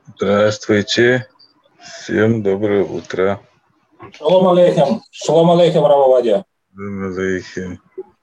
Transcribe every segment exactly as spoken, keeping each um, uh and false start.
Здравствуйте. Всем доброе утро. Шалом алейхем. Шалом алейхем, Рав Овадия. Шалом алейхем.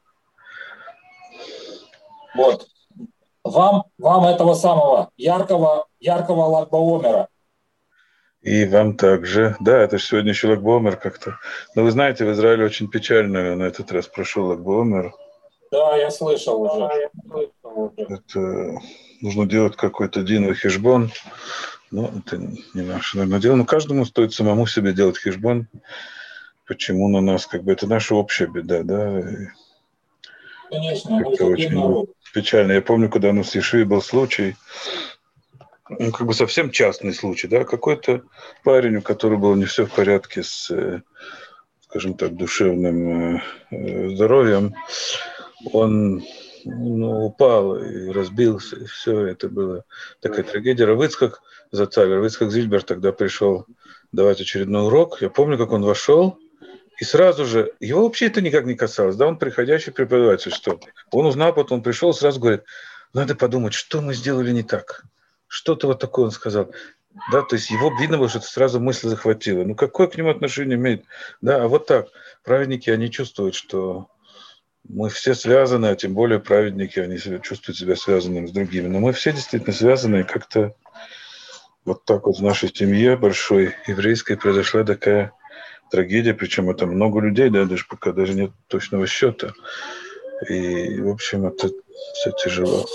Вот. Вам, вам этого самого яркого, яркого Lag BaOmer. И вам также. Да, это же сегодня еще Lag BaOmer как-то. Но вы знаете, в Израиле очень печально на этот раз прошел Lag BaOmer. Да, я слышал уже. Это нужно делать какой-то дин хешбон. Но это не наше, наверное, дело. Но каждому стоит самому себе делать хешбон. Почему на нас, как бы, это наша общая беда, да? И Конечно, мы это же один очень народ. печально. Я помню, когда у нас в Ешиве был случай, ну, как бы совсем частный случай, да, какой-то парень, у которого было не все в порядке с, скажем так, душевным здоровьем, он ну, упал и разбился, и все, это было такая трагедия. Рав Ицхак Зацаль, Рав Ицхак Зильбер тогда пришел давать очередной урок. Я помню, как он вошел, и сразу же, его вообще это никак не касалось, да, он приходящий преподаватель, что он узнал, потом он пришел, сразу говорит, надо подумать, что мы сделали не так. Что-то вот такое он сказал. Да, то есть его видно было, что это сразу мысль захватила. Ну, какое к нему отношение имеет? Да, а вот так. Праведники, они чувствуют, что мы все связаны, а тем более праведники, они чувствуют себя связанными с другими. Но мы все действительно связаны, и как-то вот так вот в нашей семье большой еврейской произошла такая трагедия, причем это много людей, да, даже пока даже нет точного счета. И, в общем, это все тяжело.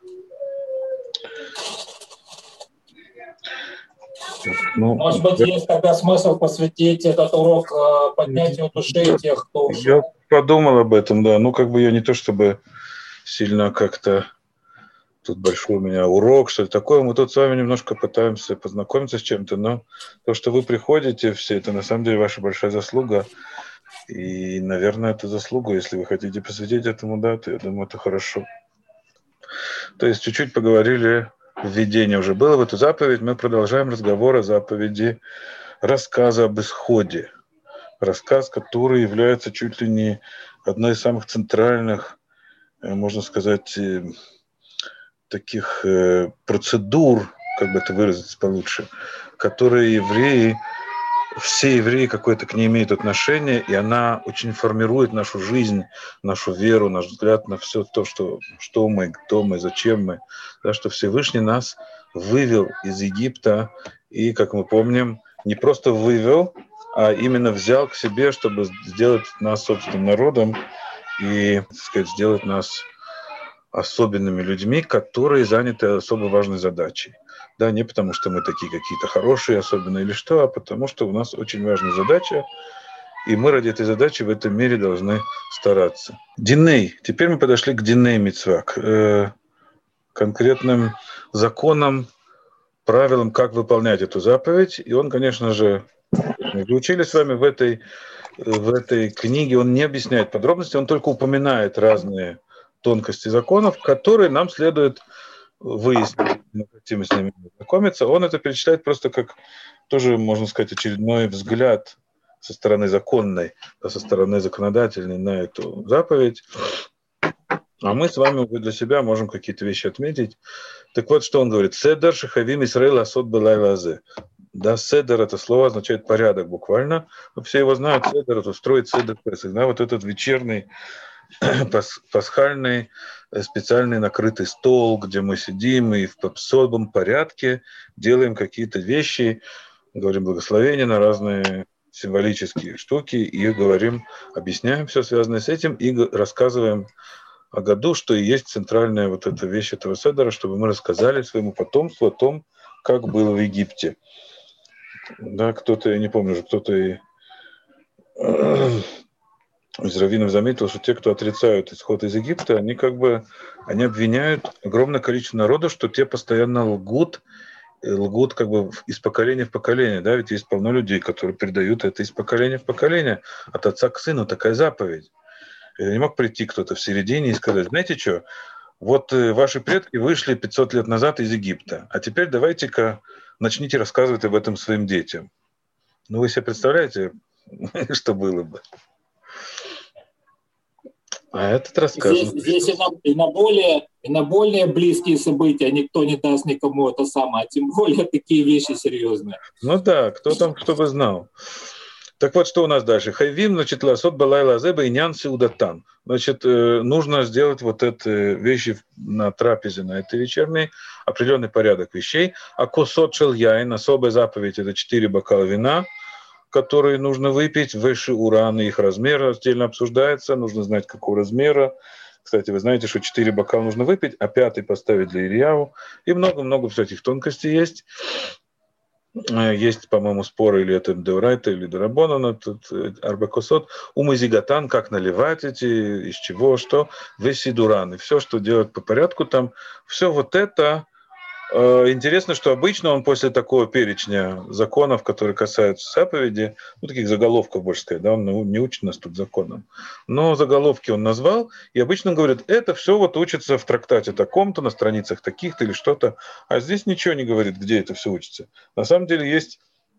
Ну, Может быть, я, есть тогда смысл посвятить этот урок э, поднятию души тех, кто ушел. я подумал об этом, да. Ну, как бы я не то чтобы сильно как-то тут большой у меня урок, что ли такое. Мы тут с вами немножко пытаемся познакомиться с чем-то, но то, что вы приходите все, это на самом деле ваша большая заслуга. И, наверное, это заслуга, если вы хотите посвятить этому, да, то я думаю, это хорошо. То есть чуть-чуть поговорили, введение уже было в эту заповедь, мы продолжаем разговор о заповеди рассказа об исходе. Рассказ, который является чуть ли не одной из самых центральных, можно сказать, таких процедур, как бы это выразиться получше, которые евреи, все евреи какое-то к ней имеют отношение, и она очень формирует нашу жизнь, нашу веру, наш взгляд на все то, что, что мы, кто мы, зачем мы. Да, что Всевышний нас вывел из Египта, и, как мы помним, не просто вывел, а именно взял к себе, чтобы сделать нас собственным народом и, так сказать, сделать нас особенными людьми, которые заняты особо важной задачей. Да, не потому, что мы такие какие-то хорошие, особенные или что, а потому, что у нас очень важная задача, и мы ради этой задачи в этом мире должны стараться. Диней. Теперь мы подошли к Диней мицва, к э, конкретным законам, правилам, как выполнять эту заповедь. И он, конечно же, мы учили с вами в этой, в этой книге, он не объясняет подробности, он только упоминает разные тонкости законов, которые нам следует выяснить, мы хотим с ними знакомиться. Он это перечитает просто как, тоже, можно сказать, очередной взгляд со стороны законной, со стороны законодательной на эту заповедь. А мы с вами для себя можем какие-то вещи отметить. Так вот, что он говорит. Седер шахавим Исраэль асот белай лазе. Да, седер, это слово означает порядок буквально. Все его знают, седер, это устроить седер Песах. Да, вот этот вечерний пасхальный специальный накрытый стол, где мы сидим и в особом порядке делаем какие-то вещи, говорим благословения на разные символические штуки и говорим, объясняем все связанное с этим и рассказываем о году, что и есть центральная вот эта вещь этого седера, чтобы мы рассказали своему потомству о том, как было в Египте. Да, кто-то, я не помню уже, кто-то и из раввинов заметил, что те, кто отрицают исход из Египта, они как бы они обвиняют огромное количество народа, что те постоянно лгут, лгут как бы из поколения в поколение. Да? Ведь есть полно людей, которые передают это из поколения в поколение, от отца к сыну, такая заповедь. И не мог прийти кто-то в середине и сказать, знаете что, вот ваши предки вышли пятьсот лет назад из Египта, а теперь давайте-ка начните рассказывать об этом своим детям. Ну, вы себе представляете, что было бы? А этот рассказан. Здесь, здесь и, на, и, на более, и на более близкие события никто не даст никому это самое, а тем более такие вещи серьезные. Ну да, кто там, чтобы знал. Так вот, что у нас дальше? Хайвим, значит, ласот балай лазеба и нян сеудатан. Значит, нужно сделать вот эти вещи на трапезе, на этой вечерней, определенный порядок вещей. А косот шел яин, особая заповедь, это четыре бокала вина, которые нужно выпить, выше урана, их размер отдельно обсуждается, нужно знать, какого размера. Кстати, вы знаете, что четыре бокала нужно выпить, а пятый поставить для Ильяу. И много-много всяких тонкостей есть. Есть, по-моему, споры, или это Деурайта, или Дарабонан, этот Арбакосот, Умазигатан, как наливать эти, из чего, что, Весидуран, и все, что делать по порядку там, все вот это. Интересно, что обычно он после такого перечня законов, которые касаются заповеди, ну, таких заголовков, больше сказать, да, он не учит нас тут законам, но заголовки он назвал, и обычно говорит, это все вот учится в трактате таком-то, на страницах таких-то или что-то, а здесь ничего не говорит, где это все учится. На самом деле есть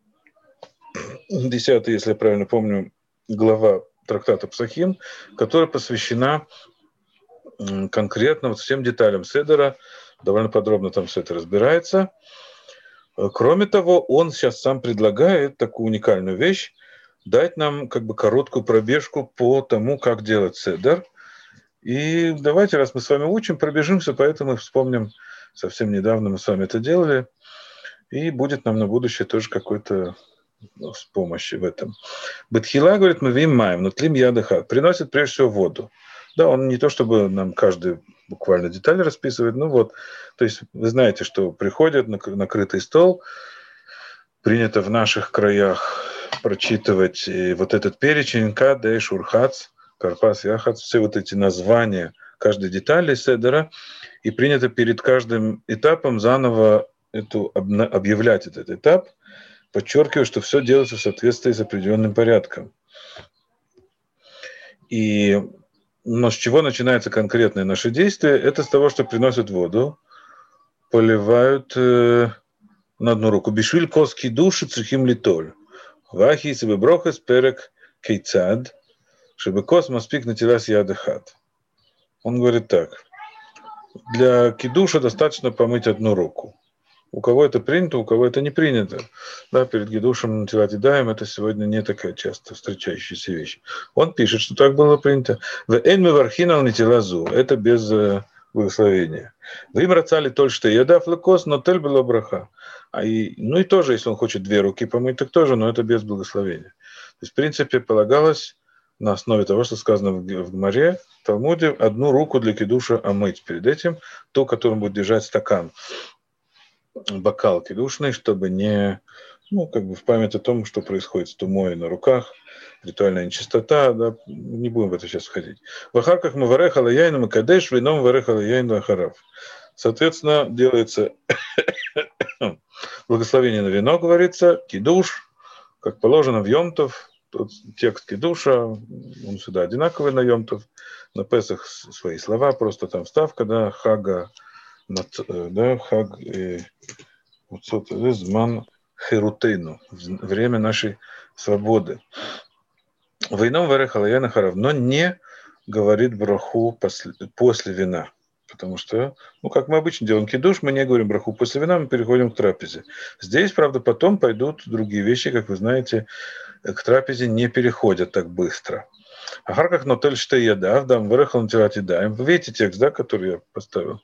десятая, если я правильно помню, глава трактата Псахим, которая посвящена конкретно вот всем деталям седера, довольно подробно там все это разбирается. Кроме того, он сейчас сам предлагает такую уникальную вещь, дать нам как бы короткую пробежку по тому, как делать седер. И давайте, раз мы с вами учим, пробежимся, поэтому вспомним, совсем недавно мы с вами это делали, и будет нам на будущее тоже какой-то ну, с помощью в этом. Бетхила говорит, мы вим маем, но тлим ядыха, приносит прежде всего воду. Да, он не то чтобы нам каждый буквально деталь расписывает, ну вот, то есть вы знаете, что приходят на накрытый стол, принято в наших краях прочитывать вот этот перечень Кадеш, Шурхац, Карпас, Яхац, все вот эти названия каждой детали седера, и принято перед каждым этапом заново эту, объявлять этот этап, подчеркивая, что все делается в соответствии с определенным порядком. И но с чего начинается конкретное наше действие? Это с того, что приносят воду, поливают э, на одну руку. Бишвиль коски души цухим литоль. Вахи себе брохас перек кейцад, чтобы кос маспик натилас ядыхат. Он говорит так. Для кидуша достаточно помыть одну руку. У кого это принято, у кого это не принято. Да, перед кидушем натилат едаем, это сегодня не такая часто встречающаяся вещь. Он пишет, что так было принято. Это без благословения. Вы им рацали только что еда флекос, но тель была браха. А и, ну и тоже, если он хочет две руки помыть, так тоже, но это без благословения. То есть, в принципе, полагалось на основе того, что сказано в Гмаре, в Талмуде, одну руку для кидуша омыть перед этим, ту, которым будет держать стакан. Бокал кидушный, чтобы не, ну, как бы в память о том, что происходит с тумой на руках, ритуальная нечистота, да, не будем в это сейчас входить. В ахарках мы варехала яйну макадеш, вином варехала яйну ахарав. Соответственно, делается благословение на вино, говорится, кидуш, как положено в Йом-Тов, тут текст кидуша, он сюда одинаковый на Йом-Тов, на Песах свои слова, просто там вставка, да, хага, да, хаг, зман херутейну, время нашей свободы. Войном варехала яйну ахарав, но не говорит браху после, после вина. Потому что, ну, как мы обычно делаем кидуш, мы не говорим браху после вина, мы переходим к трапезе. Здесь, правда, потом пойдут другие вещи, как вы знаете, к трапезе не переходят так быстро. А харках нотель штей ядав, дам варехал натилат едаем. Вы видите текст, да, который я поставил?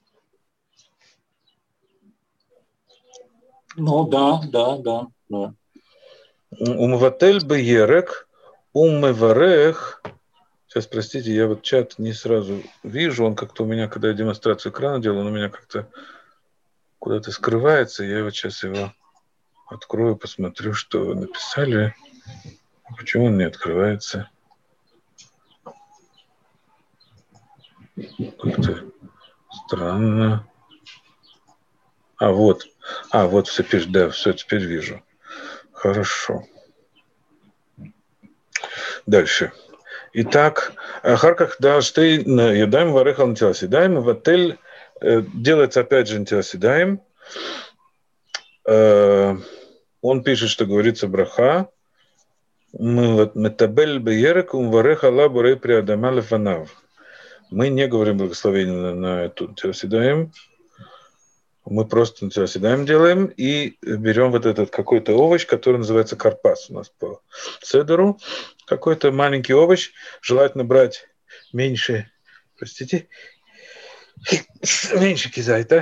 Ну, да, да, да, да. Умватель беерек, уммеварех. Сейчас, простите, я вот чат не сразу вижу, он как-то у меня, когда я демонстрацию экрана делаю, он у меня как-то куда-то скрывается, я вот сейчас его открою, посмотрю, что вы написали. Почему он не открывается? Как-то странно. А, вот. А, вот все пишет, да, все, теперь вижу. Хорошо. Дальше. Итак, Харках да штейн едаем варехал натилас едаем, в отель делается опять же натилас едаем. Он пишет, что говорится браха Мы вот метабель беерек умварех ала бурей приадама лефанав. Мы не говорим благословение на, на эту седаем. Мы просто седаем делаем и берем вот этот какой-то овощ, который называется карпас у нас по седеру. Какой-то маленький овощ. Желательно брать меньше, простите, меньше кизайта.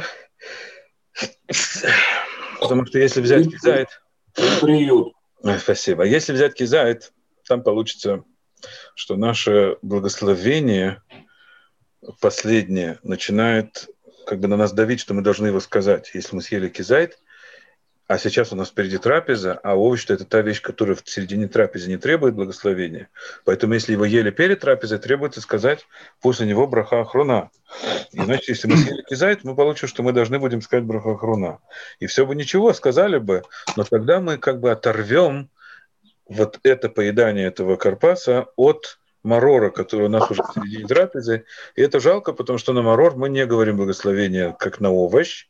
Потому что если взять кизайт... Приют. Спасибо. Если взять кизайт, там получится, что наше благословение последнее начинает как бы на нас давить, что мы должны его сказать. Если мы съели кизайт, а сейчас у нас впереди трапеза, а овощ – это та вещь, которая в середине трапезы не требует благословения. Поэтому если его ели перед трапезой, требуется сказать после него браха ахрона. Иначе, если мы съели кизайт, мы получим, что мы должны будем сказать браха ахрона. И все бы ничего, сказали бы, но тогда мы как бы оторвем вот это поедание этого карпаса от марора, который у нас уже в середине трапезы. И это жалко, потому что на марор мы не говорим благословение как на овощ.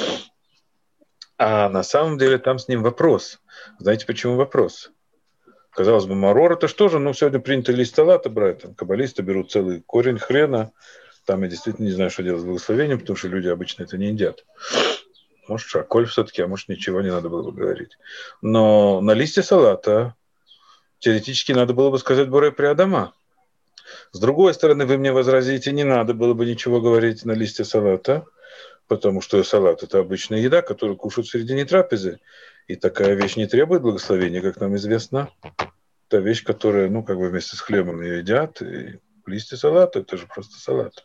А на самом деле там с ним вопрос. Знаете, почему вопрос? Казалось бы, марор это что же? Ну, сегодня принято лист салата брать. Там каббалисты берут целый корень хрена. Там я действительно не знаю, что делать с благословением, потому что люди обычно это не едят. Может, шаколь все-таки, а может, ничего не надо было бы говорить. Но на листе салата теоретически надо было бы сказать «Борей приадама». С другой стороны, вы мне возразите, не надо было бы ничего говорить на листе салата, потому что салат – это обычная еда, которую кушают в середине трапезы. И такая вещь не требует благословения, как нам известно. Это вещь, которая, ну, как бы вместе с хлебом ее едят. И в листе салата – это же просто салат.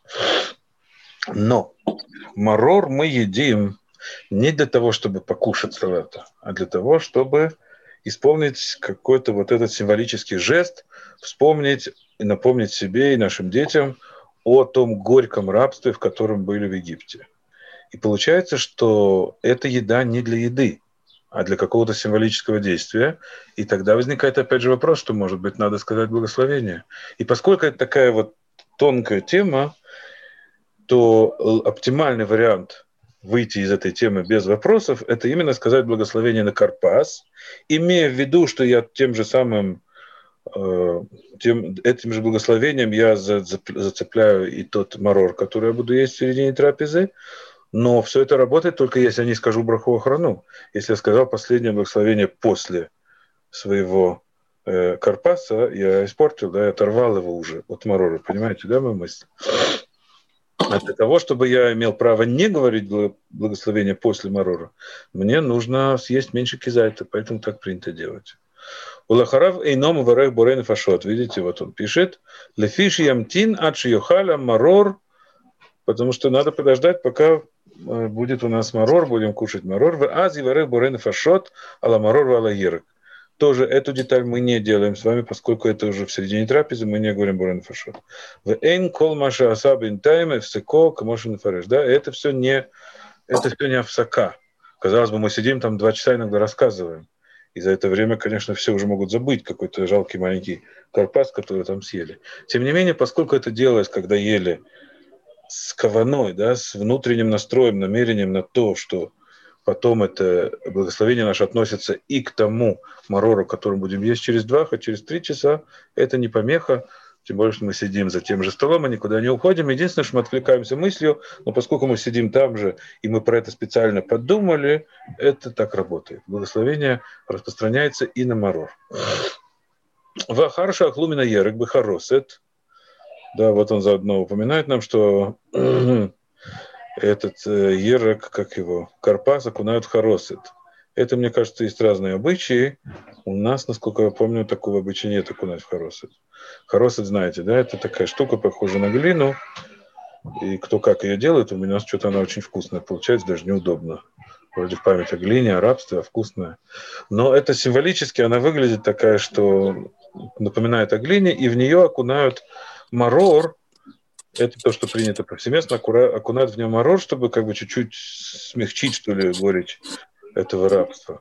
Но марор мы едим не для того, чтобы покушать салата, а для того, чтобы исполнить какой-то вот этот символический жест, вспомнить и напомнить себе и нашим детям о том горьком рабстве, в котором были в Египте. И получается, что эта еда не для еды, а для какого-то символического действия. И тогда возникает опять же вопрос, что, может быть, надо сказать благословение. И поскольку это такая вот тонкая тема, то оптимальный вариант выйти из этой темы без вопросов – это именно сказать благословение на карпас, имея в виду, что я тем же самым, э, тем, этим же благословением я зацепляю и тот марор, который я буду есть в середине трапезы. Но все это работает только если я не скажу браху ахрону. Если я сказал последнее благословение после своего э, карпаса, я испортил, да, я оторвал его уже от марора. Понимаете, да, мою мысль? А для того, чтобы я имел право не говорить благословение после марора, мне нужно съесть меньше кизайта, поэтому так принято делать. Улахарав эйном варех борен фашот. Видите, вот он пишет. Лефиш ямтин ачи йохаля марор. Потому что надо подождать, пока будет у нас марор, будем кушать марор. В ази варех борен фашот, ала марор ала ерек. Тоже эту деталь мы не делаем с вами, поскольку это уже в середине трапезы, мы не говорим борен фашот. В эйн кол маша асабин тайме всеко камошин фареш. Да, это все не, это все не авсака. Казалось бы, мы сидим там два часа иногда рассказываем. И за это время, конечно, все уже могут забыть какой-то жалкий маленький карпас, который там съели. Тем не менее, поскольку это делалось, когда ели с каваной, да, с внутренним настроем, намерением на то, что потом это благословение наше относится и к тому марору, который будем есть через два, хоть через три часа, это не помеха, тем более, что мы сидим за тем же столом, и никуда не уходим. Единственное, что мы отвлекаемся мыслью, но поскольку мы сидим там же, и мы про это специально подумали, это так работает. Благословение распространяется и на марор. Вахарша ахлумина ерек бехаросет. Да, вот он заодно упоминает нам, что этот ерек, как его, карпас окунают в харосет. Это, мне кажется, есть разные обычаи. У нас, насколько я помню, такого обычая нет окунать в харосет. Харосет, знаете, да, это такая штука, похожая на глину. И кто как ее делает, у меня что-то она очень вкусная получается, даже неудобно. Вроде в память о глине, о рабстве, а вкусная. Но это символически, она выглядит такая, что напоминает о глине, и в нее окунают марор. Это то, что принято повсеместно, окунают в нее марор, чтобы как бы чуть-чуть смягчить, что ли, горечь этого рабства.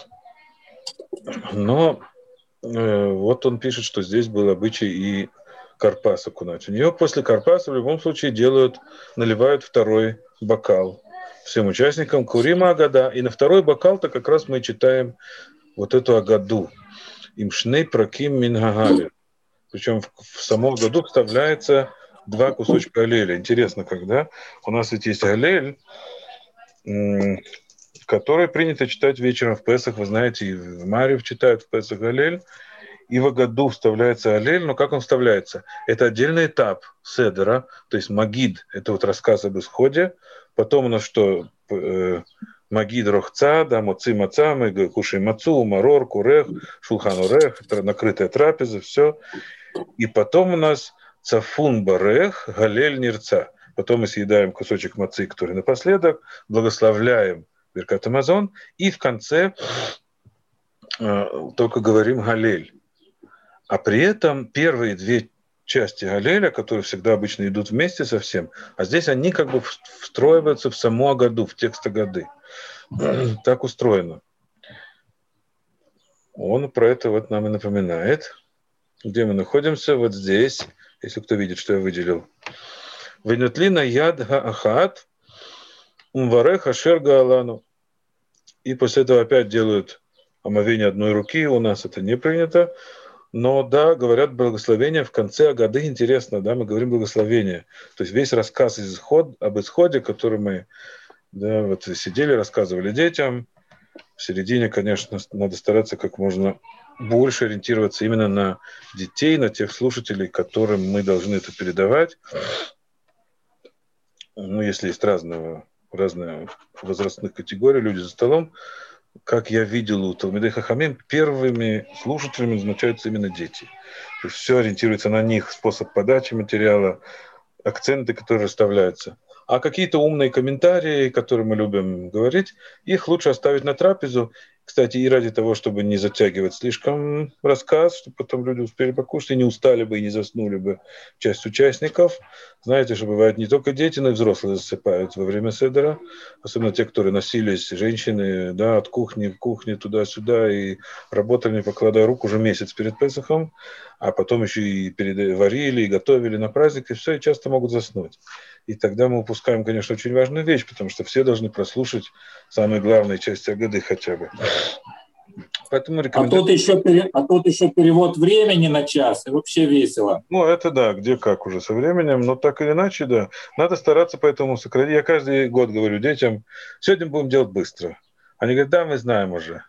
Но э, вот он пишет, что здесь был обычай и карпас окунать. У нее после карпаса в любом случае делают, наливают второй бокал всем участникам курима агада. И на второй бокал-то как раз мы читаем вот эту агаду. им шней праким мин гагалель. Причем в, в самом году вставляется два кусочка аллеля. Интересно, когда у нас ведь есть аллель, м- который принято читать вечером в Песах. Вы знаете, и в Марьев читают в Песах аллель. И в Агаду вставляется аллель, но как он вставляется? Это отдельный этап седера, то есть магид, это вот рассказ об исходе. Потом у нас что? Магид рохца, да, моци маца, мы кушаем мацу, марор, курех, шулхан урех, накрытая трапеза, все. И потом у нас цафун барех, галель нирца. Потом мы съедаем кусочек мацы, который напоследок, благословляем Беркат Амазон, и в конце э, только говорим галель. А при этом первые две части галеля, которые всегда обычно идут вместе совсем, а здесь они как бы встроиваются в саму Агаду, в текст Агады. Так устроено. Он про это вот нам и напоминает. Где мы находимся? Вот здесь, если кто видит, что я выделил. Венетлина яд хаахат умварех ашер гаалану. И после этого опять делают омовение одной руки. У нас это не принято. Но да, говорят благословение в конце Агады. Интересно, да, мы говорим благословение. То есть весь рассказ из исход, об исходе, который мы да, вот сидели, рассказывали детям. В середине, конечно, надо стараться как можно больше ориентироваться именно на детей, на тех слушателей, которым мы должны это передавать. Ну, если есть разного, разные возрастных категорий, люди за столом, как я видел у Талмидей Хахамим, первыми слушателями назначаются именно дети. То есть все ориентируется на них, способ подачи материала, акценты, которые расставляются. А какие-то умные комментарии, которые мы любим говорить, их лучше оставить на трапезу. Кстати, и ради того, чтобы не затягивать слишком рассказ, чтобы потом люди успели покушать и не устали бы, и не заснули бы часть участников. Знаете, что бывает не только дети, но и взрослые засыпают во время седера. Особенно те, которые носились, женщины, да, от кухни к кухне туда-сюда и работали, не покладая рук уже месяц перед Песахом, а потом еще и перед... варили, и готовили на праздник, и все, и часто могут заснуть. И тогда мы упускаем, конечно, очень важную вещь, потому что все должны прослушать самые главные части Агады хотя бы. Поэтому рекомендую... а, тут еще, а тут еще перевод времени на час, и вообще весело. Ну, это да, где как уже со временем, но так или иначе, да. Надо стараться поэтому сократить. Я каждый год говорю детям, сегодня будем делать быстро. Они говорят, да, мы знаем уже.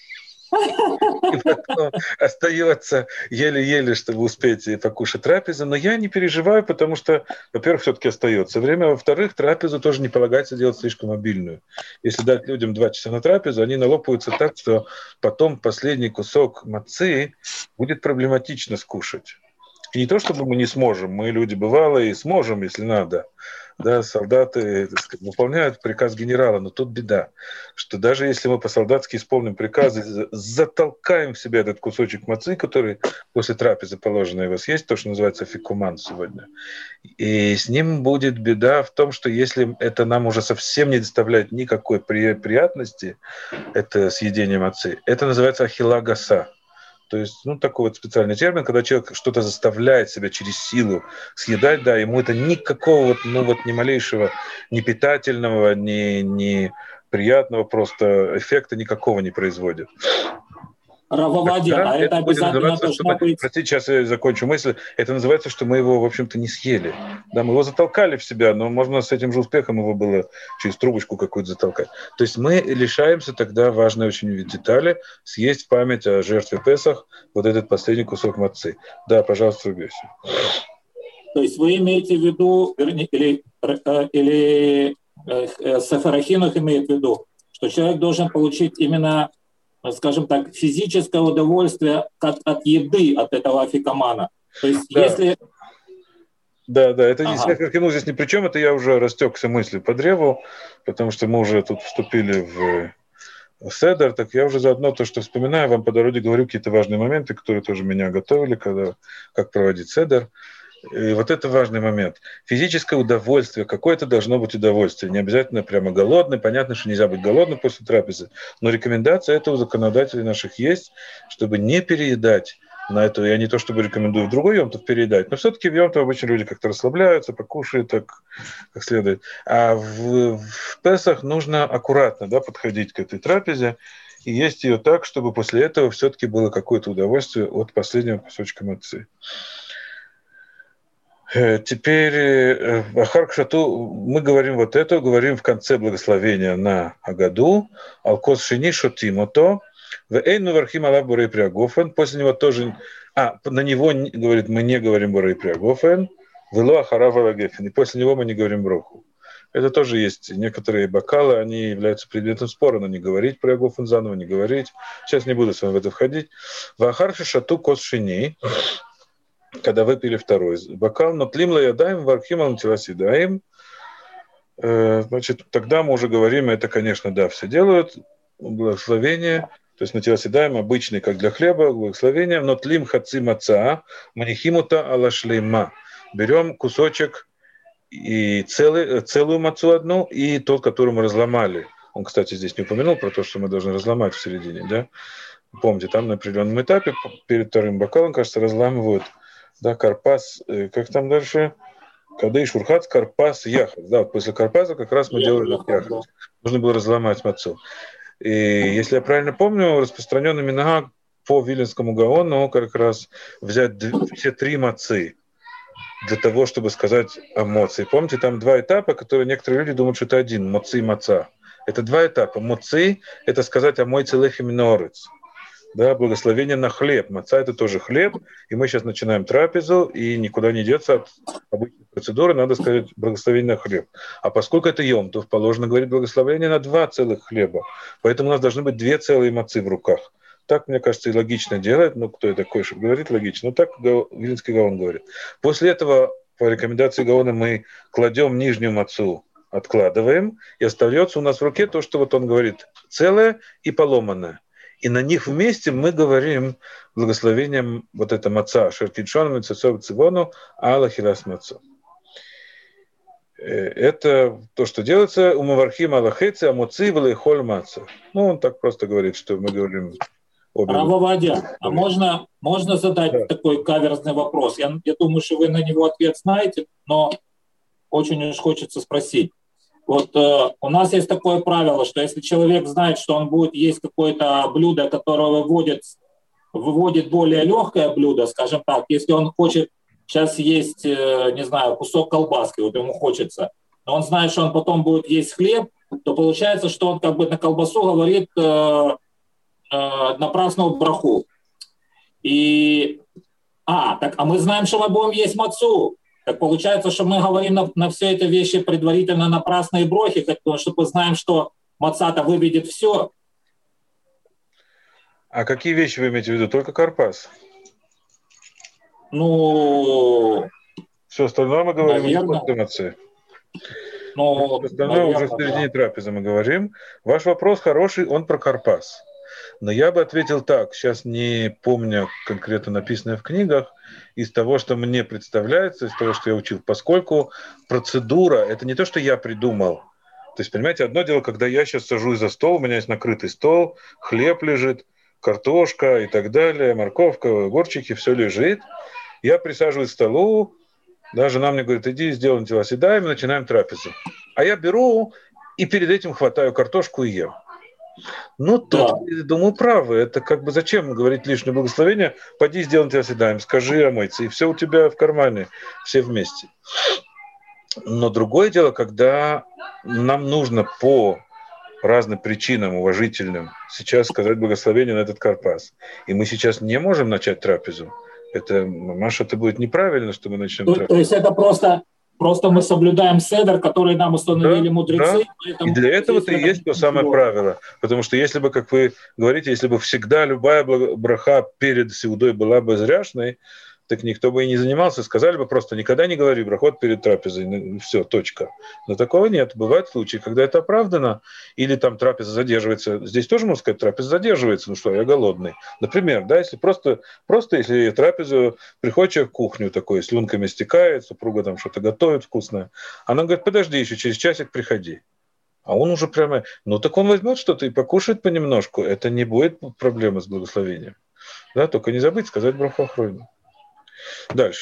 И потом остается еле-еле, чтобы успеть покушать трапезу. Но я не переживаю, потому что, во-первых, все-таки остается время. Во-вторых, трапезу тоже не полагается делать слишком обильную. Если дать людям два часа на трапезу, они налопаются так, что потом последний кусок мацы будет проблематично скушать. И не то, чтобы мы не сможем. Мы люди бывалые и сможем, если надо. Да, солдаты, так сказать, выполняют приказ генерала, но тут беда, что даже если мы по-солдатски исполним приказы, затолкаем в себя этот кусочек мацы, который после трапезы положено его съесть, то, что называется фикуман сегодня, и с ним будет беда в том, что если это нам уже совсем не доставляет никакой приятности, это съедение мацы, это называется ахила гаса. То есть, ну, такой вот специальный термин, когда человек что-то заставляет себя через силу съедать, да, ему это никакого вот, ну, вот, ни малейшего, ни питательного, ни, ни приятного просто эффекта никакого не производит. Рав Овадия, а это обязательно должно быть... Простите, сейчас я закончу мысль. Это называется, что мы его, в общем-то, не съели. Да, мы его затолкали в себя, но можно с этим же успехом его было через трубочку какую-то затолкать. То есть мы лишаемся тогда важной очень детали съесть в память о жертве Песах вот этот последний кусок мацы. Да, пожалуйста, Рубеси. То есть вы имеете в виду, или, или э, Сефер Ахинух имеет в виду, что человек должен получить именно, скажем так, физическое удовольствие от, от еды, от этого афикамана. То есть да. если... Да, да, это ага. не, здесь ни при чем, это я уже растекся мыслью по древу, потому что мы уже тут вступили в седер, так я уже заодно то, что вспоминаю, вам по дороге говорю какие-то важные моменты, которые тоже меня готовили, когда, как проводить седер. И вот это важный момент. Физическое удовольствие, какое-то должно быть удовольствие. Не обязательно прямо голодный. Понятно, что нельзя быть голодным после трапезы. Но рекомендация это у законодателей наших есть, чтобы не переедать на это. Я не то чтобы рекомендую в другой йом-тов переедать, но все-таки в йом-тов обычно люди как-то расслабляются, покушают так, как следует. А в, в Песах нужно аккуратно, да, подходить к этой трапезе. и есть ее так, чтобы после этого все-таки было какое-то удовольствие от последнего кусочка мацы. Теперь Ахар Кшату мы говорим вот это, говорим в конце благословения на Агаду, Алкос Шини Шотимото, в Эйну Вархим Алаб Бурей Приагофен, после него тоже, а, на него, говорит, мы не говорим Бурей Приагофен, Вело Ахарав Алагефен, и после него мы не говорим броху. Это тоже есть некоторые бокалы, они являются предметом спора, но не говорить про Агофен заново, не говорить. Сейчас не буду с вами в это входить. Вахар Шату Кос Шини, когда выпили второй бокал, но тлим лаядаем, вархимам тиласидаем, значит, тогда мы уже говорим, это, конечно, да, все делают, благословение, то есть на тиласидаем обычный, как для хлеба, благословение, но тлим хаци маца, манихимута алашлейма. Берем кусочек и целый, целую мацу одну, и тот, который мы разломали. Он, кстати, здесь не упомянул про то, что мы должны разломать в середине, да? Помните, там на определенном этапе перед вторым бокалом, кажется, разламывают. Да, Карпас, как там дальше? Кадей Шурхат, Карпас, Яхат. Да, вот после Карпаса как раз мы я делали Яхат. Да. Нужно было разломать мацу. И если я правильно помню, распространенный минагаг по Виленскому Гаону как раз взять все три мацы для того, чтобы сказать о моци. Помните, там два этапа, которые некоторые люди думают, что это один, моци и маца. Это два этапа. Моци – это сказать о мойце лехи минорец. Да, благословение на хлеб. Маца – это тоже хлеб, и мы сейчас начинаем трапезу, и никуда не деться от обычной процедуры, надо сказать благословение на хлеб. А поскольку это йом, то положено говорить благословение на два целых хлеба. Поэтому у нас должны быть две целые мацы в руках. Так, мне кажется, и логично делать. Ну, кто это такой, чтобы говорить логично? Ну, так Вилинский Гаон говорит. После этого, по рекомендации Гаона, мы кладем нижнюю мацу, откладываем, и остается у нас в руке то, что вот он говорит, целое и поломанное. И на них вместе мы говорим благословением вот это маца, шеркидшоном и цесов цивону, алла хирас маца. Это то, что делается у мавархим аллахецы, а моци холь маца. Ну, он так просто говорит, что мы говорим... Равовадя, а можно, можно задать да. такой каверзный вопрос? Я, я думаю, что вы на него ответ знаете, но очень уж хочется спросить. Вот э, у нас есть такое правило, что если человек знает, что он будет есть какое-то блюдо, которое выводит, выводит более легкое блюдо, скажем так, если он хочет сейчас есть, э, не знаю, кусок колбаски, вот ему хочется, но он знает, что он потом будет есть хлеб, то получается, что он как бы на колбасу говорит э, э, напрасную браху. И, а, так, а мы знаем, что мы будем есть мацу. Так получается, что мы говорим на, на все эти вещи предварительно напрасные брохи, потому что мы знаем, что маца-то выведет все. А какие вещи вы имеете в виду? Только карпас? Ну... Все остальное мы говорим наверное, о маце. Ну, Все остальное наверное, уже в середине да. трапезы мы говорим. Ваш вопрос хороший, он про карпас. Но я бы ответил так, сейчас не помню конкретно написанное в книгах, из того, что мне представляется, из того, что я учил, поскольку процедура, это не то, что я придумал. То есть, понимаете, одно дело, когда я сейчас сажусь за стол, у меня есть накрытый стол, хлеб лежит, картошка и так далее, морковка, огурчики, все лежит. Я присаживаюсь к столу, да, жена мне говорит, иди сделаем тиласида, и мы начинаем трапезу. А я беру и перед этим хватаю картошку и ем. Ну, тут, да. думаю, правы. Это как бы зачем говорить лишнее благословение? Пойди сделай тиласидаем, скажи омыться, и все у тебя в кармане, все вместе. Но другое дело, когда нам нужно по разным причинам уважительным сейчас сказать благословение на этот карпас. И мы сейчас не можем начать трапезу. Это, Маша, это будет неправильно, что мы начнем то, трапезу. То есть это просто... Просто мы соблюдаем седер, который нам установили да, мудрецы. Да. И для этого-то и есть то самое правило. Потому что если бы, как вы говорите, если бы всегда любая браха перед сеудой была бы зряшной, так никто бы и не занимался. Сказали бы просто, никогда не говори брахот перед трапезой. Все, точка. Но такого нет. Бывают случаи, когда это оправдано, или там трапеза задерживается. Здесь тоже, можно сказать, трапеза задерживается. Ну что, я голодный. Например, да, если просто, просто если трапезу приходит человек в кухню такой, слюнками стекает, супруга там что-то готовит вкусное. Она говорит, подожди, еще через часик приходи. А он уже прямо, ну так он возьмет что-то и покушает понемножку. Это не будет проблемы с благословением. Да, только не забыть сказать браху ахрону. Дальше.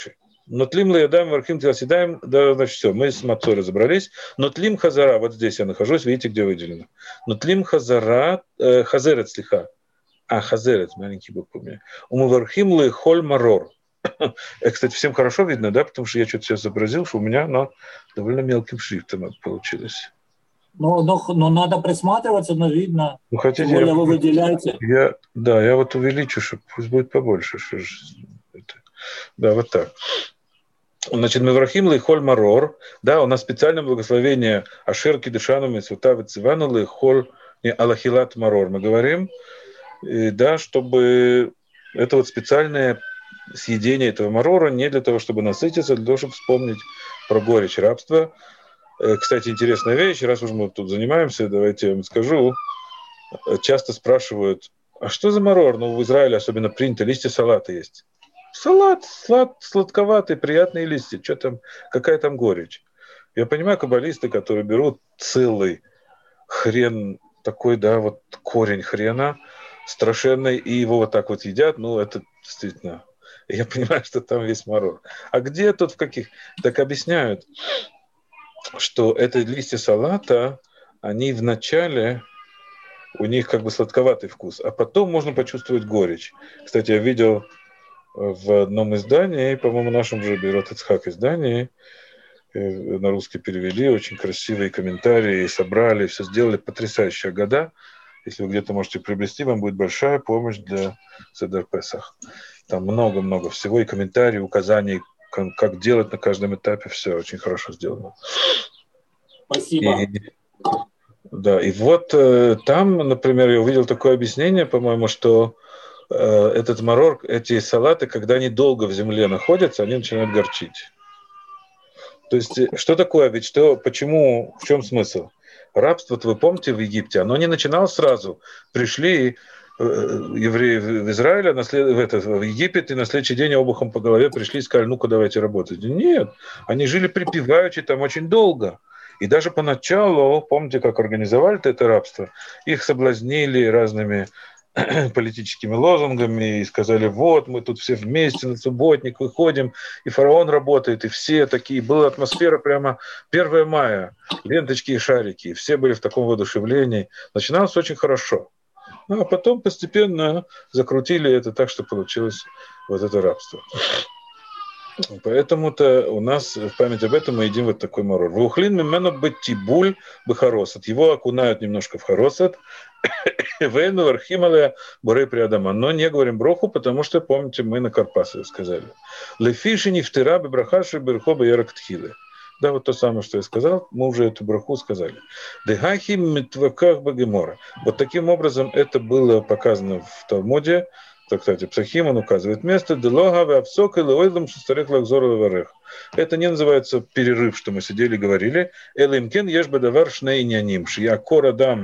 Но тлим лаядам вархим тиласидаем, да, значит, все, мы с мацой разобрались. Но тлим хазара, вот здесь я нахожусь, видите, где выделено. Но тлим хазара, э, хазерет слиха. А, хазерет, маленький букв у меня. Умывархим лы холь марор. Кстати, всем хорошо видно, да, потому что я что-то сейчас изобразил, что у меня оно довольно мелким шрифтом получилось. Ну, но, но надо присматриваться, но видно. Ну, хотите, Тем более я, вы выделяете. Я, да, я вот увеличу, чтобы пусть будет побольше. Что ж, это, да, вот так. Значит, Меврахим лейхоль марор, да, у нас специальное благословение Ашер кидышану мецвута вецивану лейхоль алахилат марор. Мы говорим, да, чтобы это вот специальное съедение этого марора не для того, чтобы насытиться, а для того, чтобы вспомнить про горечь рабства. Кстати, интересная вещь, раз уж мы тут занимаемся, давайте я вам скажу. Часто спрашивают, а что за марор? Ну, в Израиле особенно принято, листья салата есть. Салат, слад, сладковатый, приятные листья. Что там, какая там горечь? Я понимаю каббалисты, которые берут целый хрен, такой, да, вот корень хрена страшенный, и его вот так вот едят. Ну, это действительно... Я понимаю, что там весь марор. А где тут в каких? Так объясняют, что это листья салата, они вначале... У них как бы сладковатый вкус, а потом можно почувствовать горечь. Кстати, я видел в одном издании, по-моему, нашем же Бейрот Ицхак издании, на русский перевели, очень красивые комментарии, собрали, все сделали, потрясающая года. Если вы где-то можете приобрести, вам будет большая помощь для Седер Песах. Там много-много всего, и комментарии, указаний, как делать на каждом этапе, все очень хорошо сделано. Спасибо. И... Да, и вот э, там, например, я увидел такое объяснение, по-моему, что э, этот марор, эти салаты, когда они долго в земле находятся, они начинают горчить. То есть, что такое? Ведь что, почему, в чем смысл? Рабство, вы помните, в Египте, оно не начиналось сразу. Пришли э, евреи в Израиль, в, это, в Египет, и на следующий день обухом по голове пришли и сказали, ну-ка давайте работать. Нет, они жили припеваючи там очень долго. И даже поначалу, помните, как организовали это рабство, их соблазнили разными политическими лозунгами и сказали, вот, мы тут все вместе на субботник выходим, и фараон работает, и все такие, была атмосфера прямо первое мая, ленточки и шарики, и все были в таком воодушевлении. Начиналось очень хорошо. Ну, а потом постепенно закрутили это так, что получилось вот это рабство. Поэтому-то у нас в память об этом мы едим вот такой марор. Вухлин мимену бетибуль бехаросет. Его окунают немножко в харосет. Вейну архимале борей приадама. Но не говорим броху, потому что, помните, мы на Карпасы сказали. Лефиши нефтера бебрахаши берхоба ярактхилы. Да, вот то самое, что я сказал, мы уже эту браху сказали. Дехахи митваках багемора. Вот таким образом это было показано в Талмуде. Так, кстати, Псахим, он указывает место. Это не называется перерыв, что мы сидели и говорили. Элимкен ешбадавар шнейняним. Шиякора дам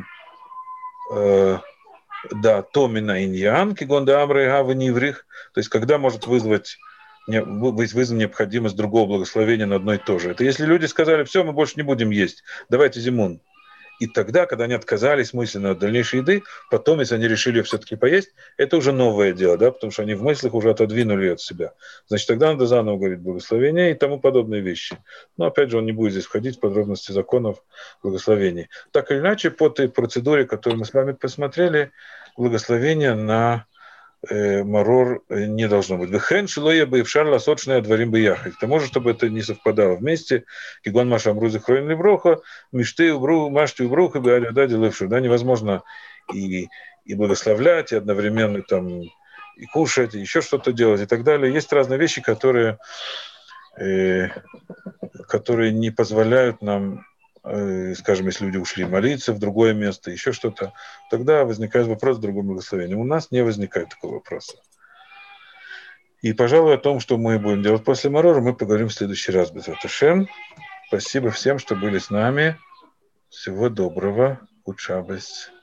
да томина иньян, кигонда амрейгава ниврих. То есть, когда может вызвать быть вызвана необходимость другого благословения на одно и то же. Это если люди сказали, все, мы больше не будем есть, давайте зимун. И тогда, когда они отказались мысленно от дальнейшей еды, потом, если они решили все-таки поесть, это уже новое дело, да, потому что они в мыслях уже отодвинули от себя. Значит, тогда надо заново говорить благословение и тому подобные вещи. Но, опять же, он не будет здесь входить в подробности законов благословений. Так или иначе, по той процедуре, которую мы с вами посмотрели, благословение на э, марор не должно быть. Вехен шилоя бы ившарла сочная дворим бы яхать. К тому же, чтобы это не совпадало вместе, кигон маша амрузы хроин либроха, мишты убру, машти убруха, бы аляда делавши. Да, невозможно и, и благословлять, и одновременно там и кушать, и еще что-то делать, и так далее. Есть разные вещи, которые, э, которые не позволяют нам, скажем, если люди ушли молиться в другое место, еще что-то, тогда возникает вопрос о другом благословении. У нас не возникает такого вопроса. И, пожалуй, о том, что мы будем делать после марора, мы поговорим в следующий раз. Бе'эзрат Ашем. Спасибо всем, что были с нами. Всего доброго. Кут шаббес.